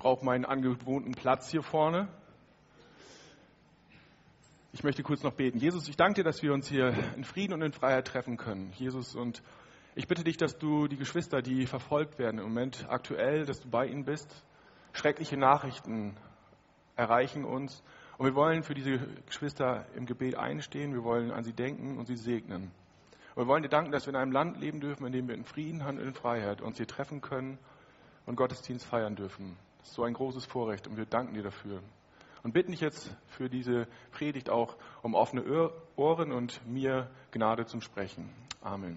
brauche meinen angewohnten Platz hier vorne. Ich möchte kurz noch beten. Jesus, ich danke dir, dass wir uns hier in Frieden und in Freiheit treffen können. Jesus, und ich bitte dich, dass du die Geschwister, die verfolgt werden im Moment aktuell, dass du bei ihnen bist. Schreckliche Nachrichten erreichen uns. Und wir wollen für diese Geschwister im Gebet einstehen. Wir wollen an sie denken und sie segnen. Und wir wollen dir danken, dass wir in einem Land leben dürfen, in dem wir in Frieden und in Freiheit uns hier treffen können und Gottesdienst feiern dürfen. Das ist so ein großes Vorrecht und wir danken dir dafür. Und bitten dich jetzt für diese Predigt auch um offene Ohren und mir Gnade zum Sprechen. Amen.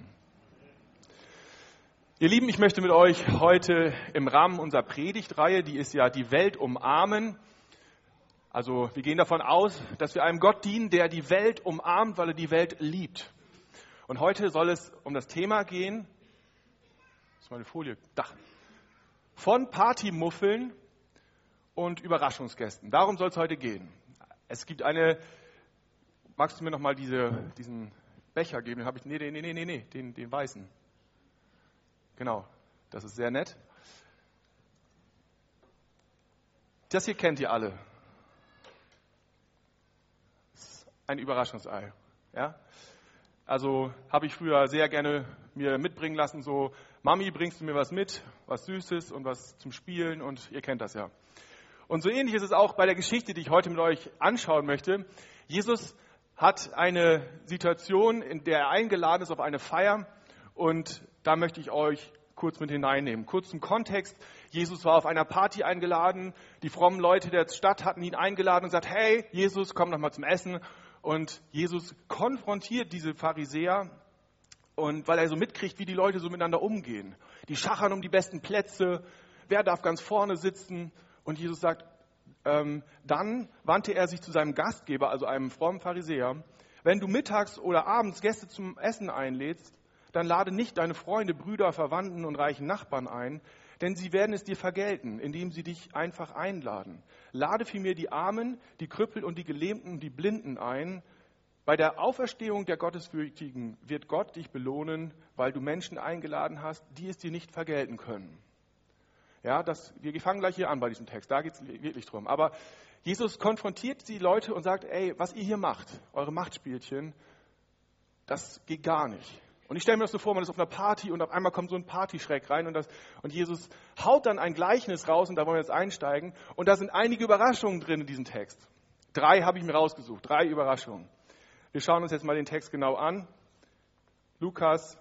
Ihr Lieben, ich möchte mit euch heute im Rahmen unserer Predigtreihe, die ist ja die Welt umarmen. Also wir gehen davon aus, dass wir einem Gott dienen, der die Welt umarmt, weil er die Welt liebt. Und heute soll es um das Thema gehen, das ist meine Folie, von Partymuffeln und Überraschungsgästen. Darum soll es heute gehen. Es gibt magst du mir nochmal diesen Becher geben? Den habe ich, den weißen. Genau, das ist sehr nett. Das hier kennt ihr alle. Das ist ein Überraschungsei. Ja? Also habe ich früher sehr gerne mir mitbringen lassen, so, Mami, bringst du mir was mit, was Süßes und was zum Spielen und ihr kennt das ja. Und so ähnlich ist es auch bei der Geschichte, die ich heute mit euch anschauen möchte. Jesus hat eine Situation, in der er eingeladen ist auf eine Feier und da möchte ich euch kurz mit hineinnehmen. Kurz zum Kontext. Jesus war auf einer Party eingeladen. Die frommen Leute der Stadt hatten ihn eingeladen und gesagt, hey, Jesus, komm doch mal zum Essen. Und Jesus konfrontiert diese Pharisäer, und weil er so mitkriegt, wie die Leute so miteinander umgehen. Die schachern um die besten Plätze. Wer darf ganz vorne sitzen? Und Jesus sagt, dann wandte er sich zu seinem Gastgeber, also einem frommen Pharisäer, wenn du mittags oder abends Gäste zum Essen einlädst, dann lade nicht deine Freunde, Brüder, Verwandten und reichen Nachbarn ein, denn sie werden es dir vergelten, indem sie dich einfach einladen. Lade vielmehr die Armen, die Krüppel und die Gelähmten und die Blinden ein. Bei der Auferstehung der Gottesfürchtigen wird Gott dich belohnen, weil du Menschen eingeladen hast, die es dir nicht vergelten können. Ja, wir fangen gleich hier an bei diesem Text, da geht es wirklich drum. Aber Jesus konfrontiert die Leute und sagt, ey, was ihr hier macht, eure Machtspielchen, das geht gar nicht. Und ich stelle mir das so vor, man ist auf einer Party und auf einmal kommt so ein Partyschreck rein und Jesus haut dann ein Gleichnis raus und da wollen wir jetzt einsteigen. Und da sind einige Überraschungen drin in diesem Text. 3 habe ich mir rausgesucht, 3 Überraschungen. Wir schauen uns jetzt mal den Text genau an. Lukas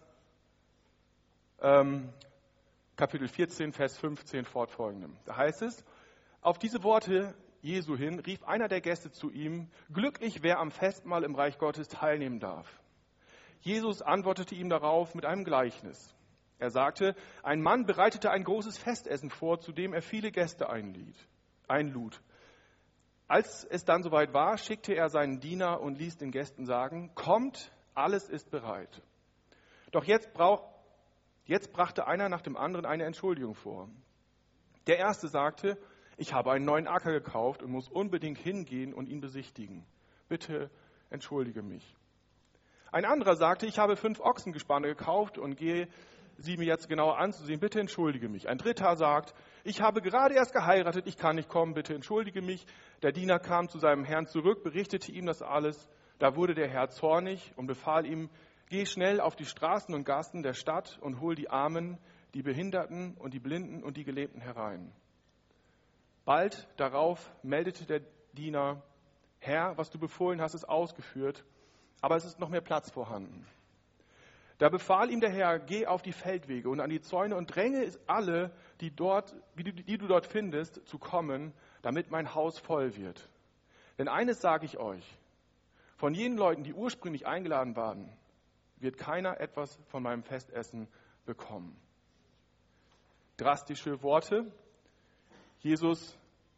Kapitel 14, Vers 15 fortfolgendem. Da heißt es, auf diese Worte Jesu hin rief einer der Gäste zu ihm, glücklich, wer am Festmahl im Reich Gottes teilnehmen darf. Jesus antwortete ihm darauf mit einem Gleichnis. Er sagte, ein Mann bereitete ein großes Festessen vor, zu dem er viele Gäste einlud. Als es dann soweit war, schickte er seinen Diener und ließ den Gästen sagen, kommt, alles ist bereit. Doch jetzt brachte einer nach dem anderen eine Entschuldigung vor. Der erste sagte, ich habe einen neuen Acker gekauft und muss unbedingt hingehen und ihn besichtigen. Bitte entschuldige mich. Ein anderer sagte, ich habe 5 Ochsengespanne gekauft und gehe sie mir jetzt genauer anzusehen. Bitte entschuldige mich. Ein dritter sagt, ich habe gerade erst geheiratet, ich kann nicht kommen, bitte entschuldige mich. Der Diener kam zu seinem Herrn zurück, berichtete ihm das alles. Da wurde der Herr zornig und befahl ihm, geh schnell auf die Straßen und Gassen der Stadt und hol die Armen, die Behinderten und die Blinden und die Gelähmten herein. Bald darauf meldete der Diener, Herr, was du befohlen hast, ist ausgeführt, aber es ist noch mehr Platz vorhanden. Da befahl ihm der Herr, geh auf die Feldwege und an die Zäune und dränge alle, die du dort findest, zu kommen, damit mein Haus voll wird. Denn eines sage ich euch, von jenen Leuten, die ursprünglich eingeladen waren, wird keiner etwas von meinem Festessen bekommen. Drastische Worte. Jesus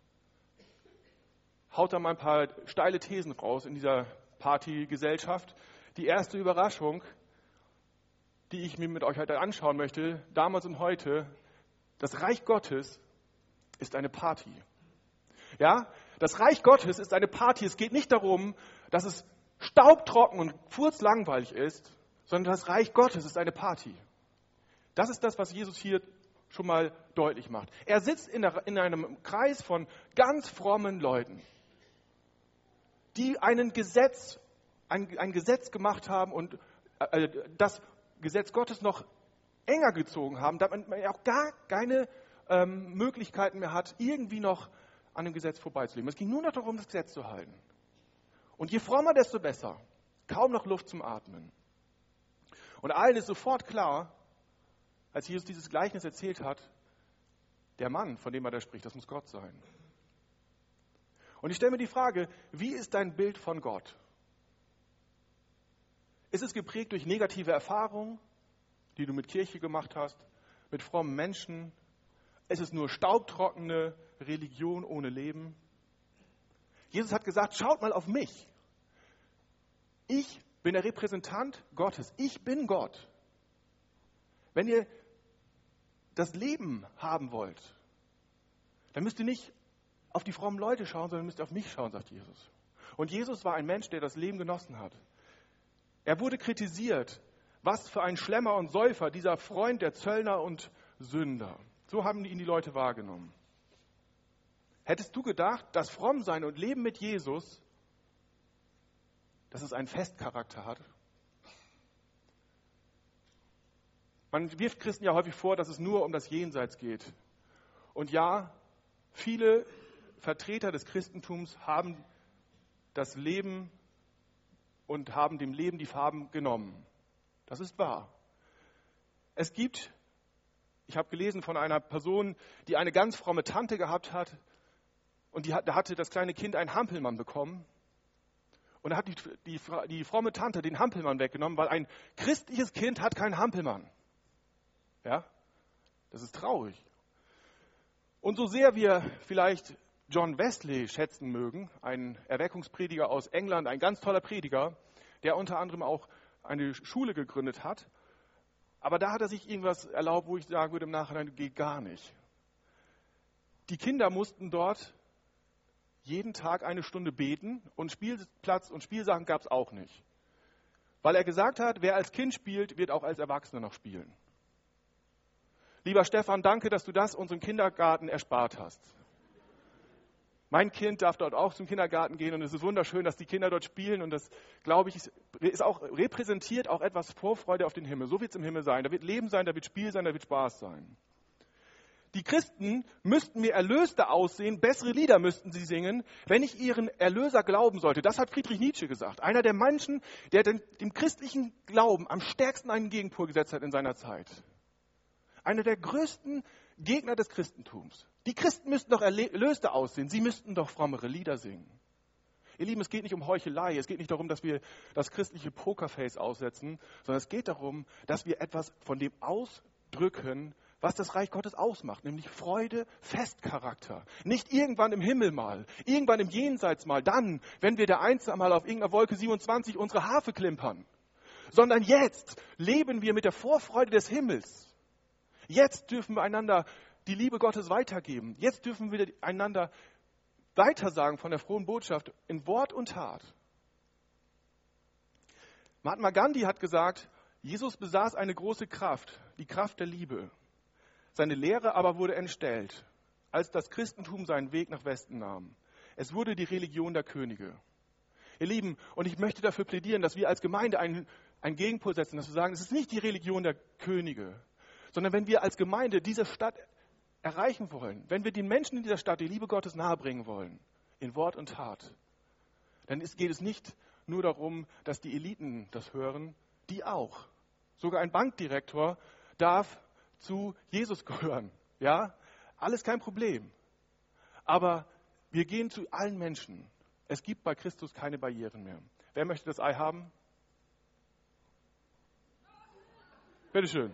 haut da mal ein paar steile Thesen raus in dieser Partygesellschaft. Die erste Überraschung, die ich mir mit euch heute anschauen möchte, damals und heute, das Reich Gottes ist eine Party. Ja, das Reich Gottes ist eine Party. Es geht nicht darum, dass es staubtrocken und furzlangweilig ist, sondern das Reich Gottes ist eine Party. Das ist das, was Jesus hier schon mal deutlich macht. Er sitzt in einem Kreis von ganz frommen Leuten, die ein Gesetz gemacht haben und das Gesetz Gottes noch enger gezogen haben, damit man auch gar keine Möglichkeiten mehr hat, irgendwie noch an dem Gesetz vorbeizuleben. Es ging nur noch darum, das Gesetz zu halten. Und je frommer, desto besser. Kaum noch Luft zum Atmen. Und allen ist sofort klar, als Jesus dieses Gleichnis erzählt hat, der Mann, von dem er da spricht, das muss Gott sein. Und ich stelle mir die Frage, wie ist dein Bild von Gott? Ist es geprägt durch negative Erfahrungen, die du mit Kirche gemacht hast, mit frommen Menschen? Ist es nur staubtrockene Religion ohne Leben? Jesus hat gesagt, schaut mal auf mich. Ich bin der Repräsentant Gottes. Ich bin Gott. Wenn ihr das Leben haben wollt, dann müsst ihr nicht auf die frommen Leute schauen, sondern müsst ihr auf mich schauen, sagt Jesus. Und Jesus war ein Mensch, der das Leben genossen hat. Er wurde kritisiert. Was für ein Schlemmer und Säufer, dieser Freund der Zöllner und Sünder. So haben ihn die Leute wahrgenommen. Hättest du gedacht, dass Frommsein und Leben mit Jesus, dass es einen Festcharakter hat? Man wirft Christen ja häufig vor, dass es nur um das Jenseits geht. Und ja, viele Vertreter des Christentums haben das Leben und haben dem Leben die Farben genommen. Das ist wahr. Es gibt, ich habe gelesen von einer Person, die eine ganz fromme Tante gehabt hat und da hatte das kleine Kind einen Hampelmann bekommen. Und da hat die fromme Tante den Hampelmann weggenommen, weil ein christliches Kind hat keinen Hampelmann. Ja, das ist traurig. Und so sehr wir vielleicht John Wesley schätzen mögen, ein Erweckungsprediger aus England, ein ganz toller Prediger, der unter anderem auch eine Schule gegründet hat, aber da hat er sich irgendwas erlaubt, wo ich sagen würde im Nachhinein, geht gar nicht. Die Kinder mussten dort jeden Tag eine Stunde beten und Spielplatz und Spielsachen gab es auch nicht. Weil er gesagt hat, wer als Kind spielt, wird auch als Erwachsener noch spielen. Lieber Stefan, danke, dass du das unserem Kindergarten erspart hast. Mein Kind darf dort auch zum Kindergarten gehen und es ist wunderschön, dass die Kinder dort spielen und das, glaube ich, ist auch repräsentiert auch etwas Vorfreude auf den Himmel. So wird es im Himmel sein. Da wird Leben sein, da wird Spiel sein, da wird Spaß sein. Die Christen müssten mir erlöster aussehen, bessere Lieder müssten sie singen, wenn ich ihren Erlöser glauben sollte. Das hat Friedrich Nietzsche gesagt. Einer der Menschen, der dem christlichen Glauben am stärksten einen Gegenpol gesetzt hat in seiner Zeit. Einer der größten Gegner des Christentums. Die Christen müssten doch erlöster aussehen. Sie müssten doch frommere Lieder singen. Ihr Lieben, es geht nicht um Heuchelei. Es geht nicht darum, dass wir das christliche Pokerface aussetzen, sondern es geht darum, dass wir etwas von dem ausdrücken, was das Reich Gottes ausmacht, nämlich Freude, Festcharakter. Nicht irgendwann im Himmel mal, irgendwann im Jenseits mal, dann, wenn wir der Einzige mal auf irgendeiner Wolke 27 unsere Harfe klimpern. Sondern jetzt leben wir mit der Vorfreude des Himmels. Jetzt dürfen wir einander die Liebe Gottes weitergeben. Jetzt dürfen wir einander weitersagen von der frohen Botschaft in Wort und Tat. Mahatma Gandhi hat gesagt, Jesus besaß eine große Kraft, die Kraft der Liebe. Seine Lehre aber wurde entstellt, als das Christentum seinen Weg nach Westen nahm. Es wurde die Religion der Könige. Ihr Lieben, und ich möchte dafür plädieren, dass wir als Gemeinde einen Gegenpol setzen, dass wir sagen, es ist nicht die Religion der Könige, sondern wenn wir als Gemeinde diese Stadt erreichen wollen, wenn wir den Menschen in dieser Stadt die Liebe Gottes nahebringen wollen, in Wort und Tat, dann geht es nicht nur darum, dass die Eliten das hören, die auch. Sogar ein Bankdirektor darf zu Jesus gehören. Ja, alles kein Problem. Aber wir gehen zu allen Menschen. Es gibt bei Christus keine Barrieren mehr. Wer möchte das Ei haben? Bitteschön.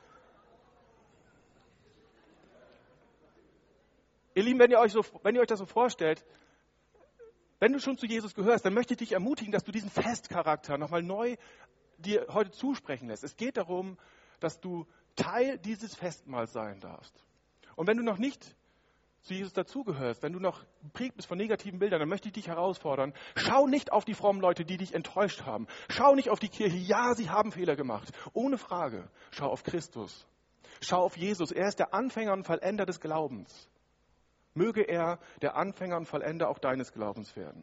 Ihr Lieben, wenn ihr euch das so vorstellt, wenn du schon zu Jesus gehörst, dann möchte ich dich ermutigen, dass du diesen Festcharakter nochmal neu dir heute zusprechen lässt. Es geht darum, dass du Teil dieses Festmahls sein darfst. Und wenn du noch nicht zu Jesus dazugehörst, wenn du noch geprägt bist von negativen Bildern, dann möchte ich dich herausfordern, schau nicht auf die frommen Leute, die dich enttäuscht haben. Schau nicht auf die Kirche, ja, sie haben Fehler gemacht, ohne Frage. Schau auf Christus. Schau auf Jesus, er ist der Anfänger und Vollender des Glaubens. Möge er der Anfänger und Vollender auch deines Glaubens werden.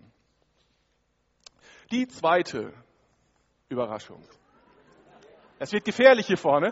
Die zweite Überraschung. Es wird gefährlich hier vorne.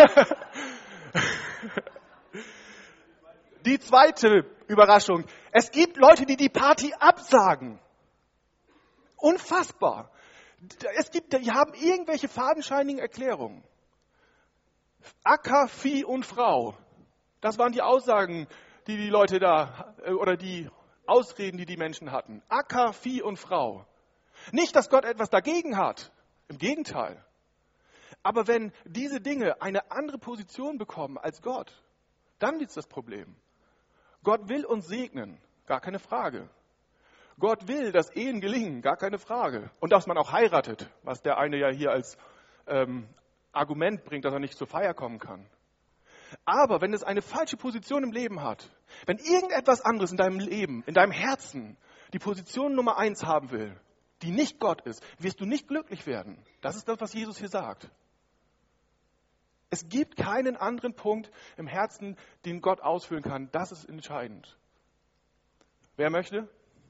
Die zweite Überraschung. Es gibt Leute, die Party absagen. Unfassbar. Die haben irgendwelche fadenscheinigen Erklärungen. Acker, Vieh und Frau. Das waren die Aussagen, die Leute da, oder die Ausreden, die Menschen hatten. Acker, Vieh und Frau. Nicht, dass Gott etwas dagegen hat. Im Gegenteil. Aber wenn diese Dinge eine andere Position bekommen als Gott, dann ist das Problem. Gott will uns segnen, gar keine Frage. Gott will, dass Ehen gelingen, gar keine Frage. Und dass man auch heiratet, was der eine ja hier als Argument bringt, dass er nicht zur Feier kommen kann. Aber wenn es eine falsche Position im Leben hat, wenn irgendetwas anderes in deinem Leben, in deinem Herzen die Position Nummer 1 haben will, die nicht Gott ist, wirst du nicht glücklich werden. Das ist das, was Jesus hier sagt. Es gibt keinen anderen Punkt im Herzen, den Gott ausfüllen kann. Das ist entscheidend. Wer möchte?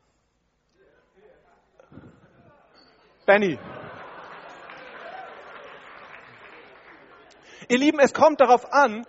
Benny. Ihr Lieben, es kommt darauf an,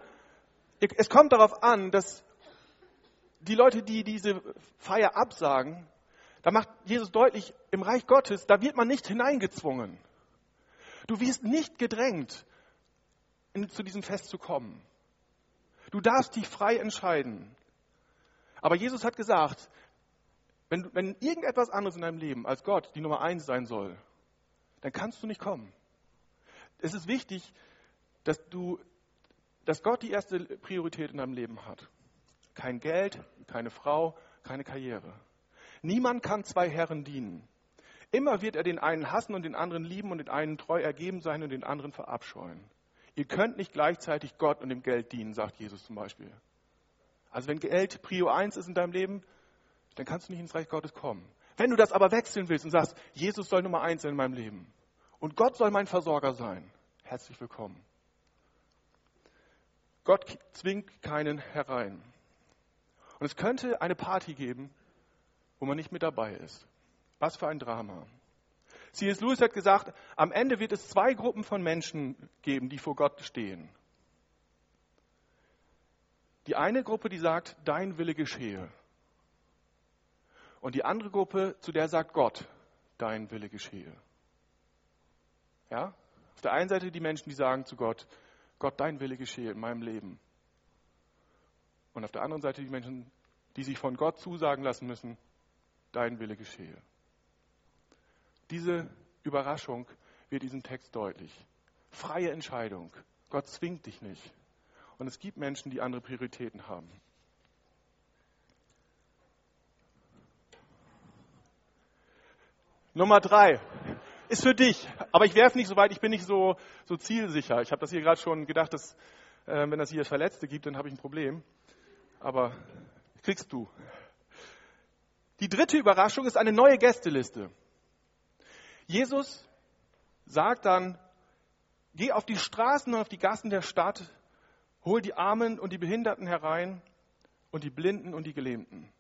dass die Leute, die diese Feier absagen, da macht Jesus deutlich, im Reich Gottes, da wird man nicht hineingezwungen. Du wirst nicht gedrängt, zu diesem Fest zu kommen. Du darfst dich frei entscheiden. Aber Jesus hat gesagt, wenn irgendetwas anderes in deinem Leben als Gott die Nummer 1 sein soll, dann kannst du nicht kommen. Es ist wichtig, dass Gott die erste Priorität in deinem Leben hat. Kein Geld, keine Frau, keine Karriere. Niemand kann 2 Herren dienen. Immer wird er den einen hassen und den anderen lieben und den einen treu ergeben sein und den anderen verabscheuen. Ihr könnt nicht gleichzeitig Gott und dem Geld dienen, sagt Jesus zum Beispiel. Also wenn Geld Prio 1 ist in deinem Leben, dann kannst du nicht ins Reich Gottes kommen. Wenn du das aber wechseln willst und sagst, Jesus soll Nummer 1 sein in meinem Leben und Gott soll mein Versorger sein, herzlich willkommen. Gott zwingt keinen herein. Und es könnte eine Party geben, wo man nicht mit dabei ist. Was für ein Drama. C.S. Lewis hat gesagt, am Ende wird es 2 Gruppen von Menschen geben, die vor Gott stehen. Die eine Gruppe, die sagt, dein Wille geschehe. Und die andere Gruppe, zu der sagt Gott, dein Wille geschehe. Ja? Auf der einen Seite die Menschen, die sagen zu Gott, Gott, dein Wille geschehe in meinem Leben. Und auf der anderen Seite die Menschen, die sich von Gott zusagen lassen müssen, dein Wille geschehe. Diese Überraschung wird diesem Text deutlich. Freie Entscheidung. Gott zwingt dich nicht. Und es gibt Menschen, die andere Prioritäten haben. Nummer 3 ist für dich. Aber ich werfe nicht so weit, ich bin nicht so zielsicher. Ich habe das hier gerade schon gedacht, dass wenn das hier Verletzte gibt, dann habe ich ein Problem. Aber kriegst du. Die 3. Überraschung ist eine neue Gästeliste. Jesus sagt dann, geh auf die Straßen und auf die Gassen der Stadt, hol die Armen und die Behinderten herein und die Blinden und die Gelähmten.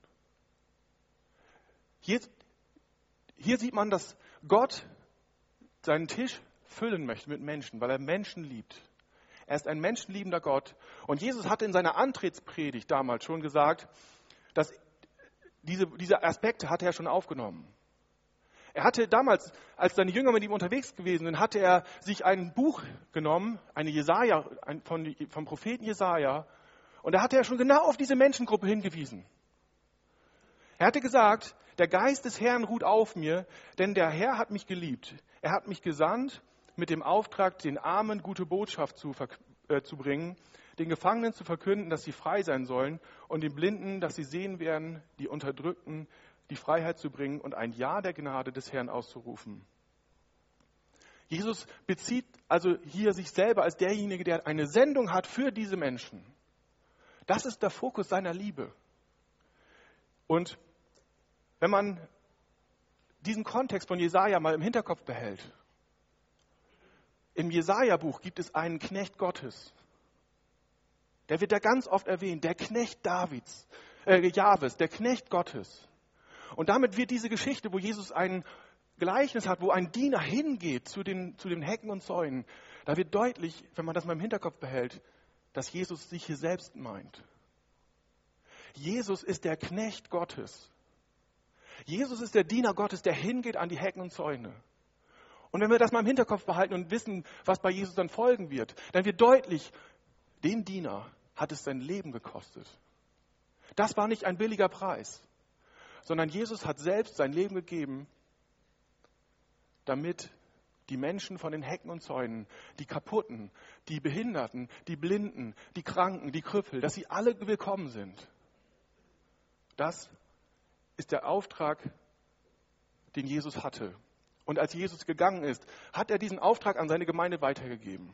Hier sieht man, dass Gott seinen Tisch füllen möchte mit Menschen, weil er Menschen liebt. Er ist ein menschenliebender Gott. Und Jesus hatte in seiner Antrittspredigt damals schon gesagt, dass diese Aspekte hatte er schon aufgenommen. Er hatte damals, als seine Jünger mit ihm unterwegs gewesen sind, hatte er sich ein Buch genommen, vom Propheten Jesaja, und da hatte er schon genau auf diese Menschengruppe hingewiesen. Er hatte gesagt, der Geist des Herrn ruht auf mir, denn der Herr hat mich geliebt. Er hat mich gesandt mit dem Auftrag, den Armen gute Botschaft zu bringen, den Gefangenen zu verkünden, dass sie frei sein sollen und den Blinden, dass sie sehen werden, die Unterdrückten, die Freiheit zu bringen und ein Ja der Gnade des Herrn auszurufen. Jesus bezieht also hier sich selber als derjenige, der eine Sendung hat für diese Menschen. Das ist der Fokus seiner Liebe. Und wenn man diesen Kontext von Jesaja mal im Hinterkopf behält, im Jesaja-Buch gibt es einen Knecht Gottes. der wird da ganz oft erwähnt, der Knecht Jahwes, der Knecht Gottes. Und damit wird diese Geschichte, wo Jesus ein Gleichnis hat, wo ein Diener hingeht zu den Hecken und Zäunen, da wird deutlich, wenn man das mal im Hinterkopf behält, dass Jesus sich hier selbst meint. Jesus ist der Knecht Gottes. Jesus ist der Diener Gottes, der hingeht an die Hecken und Zäune. Und wenn wir das mal im Hinterkopf behalten und wissen, was bei Jesus dann folgen wird, dann wird deutlich, den Diener hat es sein Leben gekostet. Das war nicht ein billiger Preis, sondern Jesus hat selbst sein Leben gegeben, damit die Menschen von den Hecken und Zäunen, die Kaputten, die Behinderten, die Blinden, die Kranken, die Krüppel, dass sie alle willkommen sind. Das ist der Auftrag, den Jesus hatte. Und als Jesus gegangen ist, hat er diesen Auftrag an seine Gemeinde weitergegeben.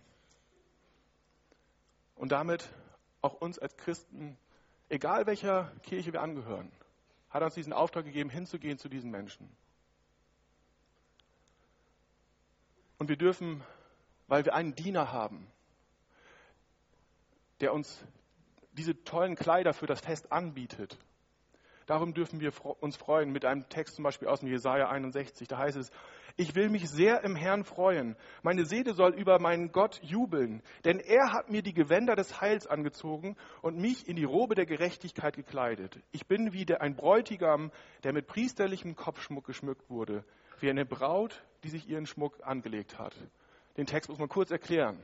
Und damit auch uns als Christen, egal welcher Kirche wir angehören, hat er uns diesen Auftrag gegeben, hinzugehen zu diesen Menschen. Und wir dürfen, weil wir einen Diener haben, der uns diese tollen Kleider für das Fest anbietet, darum dürfen wir uns freuen mit einem Text zum Beispiel aus dem Jesaja 61. Da heißt es, ich will mich sehr im Herrn freuen. Meine Seele soll über meinen Gott jubeln, denn er hat mir die Gewänder des Heils angezogen und mich in die Robe der Gerechtigkeit gekleidet. Ich bin wie ein Bräutigam, der mit priesterlichem Kopfschmuck geschmückt wurde, wie eine Braut, die sich ihren Schmuck angelegt hat. Den Text muss man kurz erklären.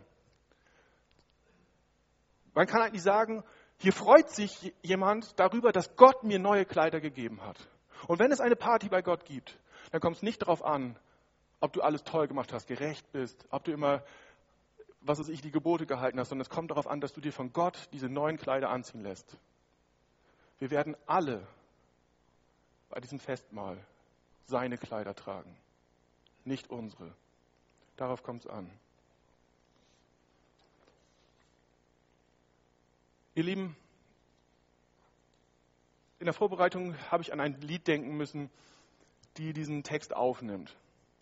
Man kann eigentlich sagen, hier freut sich jemand darüber, dass Gott mir neue Kleider gegeben hat. Und wenn es eine Party bei Gott gibt, dann kommt es nicht darauf an, ob du alles toll gemacht hast, gerecht bist, ob du immer, die Gebote gehalten hast, sondern es kommt darauf an, dass du dir von Gott diese neuen Kleider anziehen lässt. Wir werden alle bei diesem Festmahl seine Kleider tragen, nicht unsere. Darauf kommt es an. Ihr Lieben, in der Vorbereitung habe ich an ein Lied denken müssen, das diesen Text aufnimmt.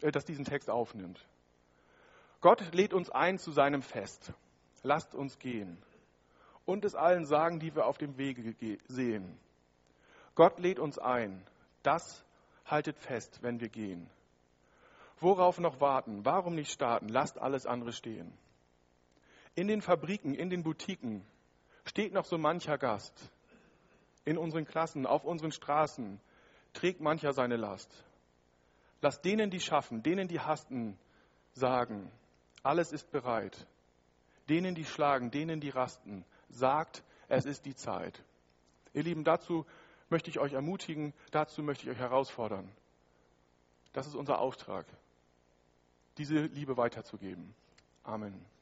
Gott lädt uns ein zu seinem Fest. Lasst uns gehen. Und es allen sagen, die wir auf dem Wege sehen. Gott lädt uns ein. Das haltet fest, wenn wir gehen. Worauf noch warten? Warum nicht starten? Lasst alles andere stehen. In den Fabriken, in den Boutiquen steht noch so mancher Gast. In unseren Klassen, auf unseren Straßen trägt mancher seine Last. Lasst denen, die schaffen, denen, die hasten, sagen, alles ist bereit. Denen, die schlagen, denen, die rasten, sagt, es ist die Zeit. Ihr Lieben, dazu möchte ich euch ermutigen, dazu möchte ich euch herausfordern. Das ist unser Auftrag, diese Liebe weiterzugeben. Amen.